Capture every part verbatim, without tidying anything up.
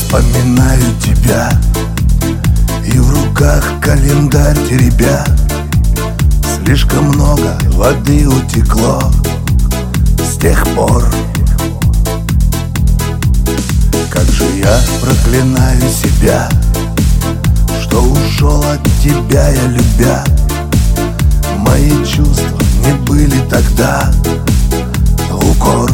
вспоминаю тебя, и в руках календарь теребя. Слишком много воды утекло с тех пор. Как же я проклинаю себя, что ушел от тебя я, любя. Мои чувства не были тогда в укор.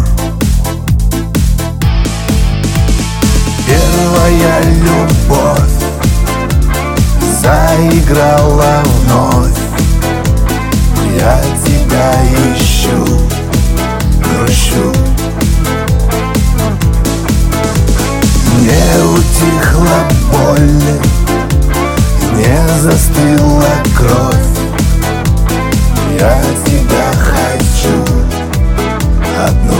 Первая любовь заиграла вновь. Я тебя ищу, грущу. Не утихла боль, не застыла кровь. Я тебя хочу одну.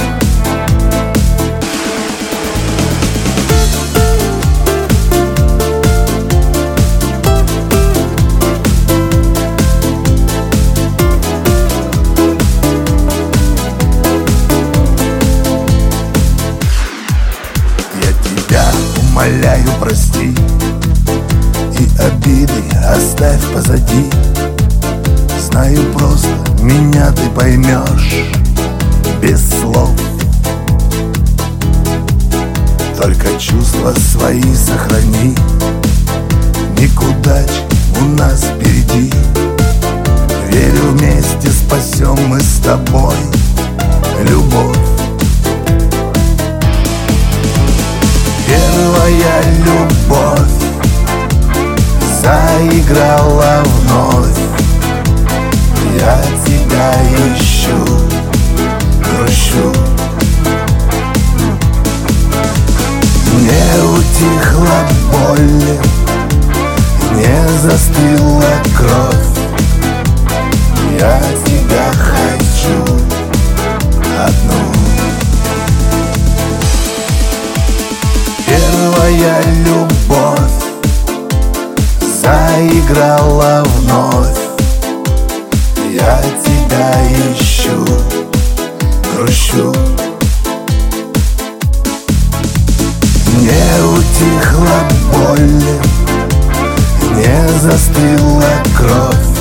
Умоляю, прости, и обиды оставь позади. Знаю, просто меня ты поймешь без слов. Только чувства свои сохрани, никуда у нас впереди. Верю, вместе спасем мы с тобой любовь. Первая любовь заиграла вновь. Я тебя ищу, грущу. Не утихла боль, не застыла кровь. Я тебя хочу одну. Первая любовь заиграла вновь. Я тебя ищу, грущу. Не утихла боль, не застыла кровь.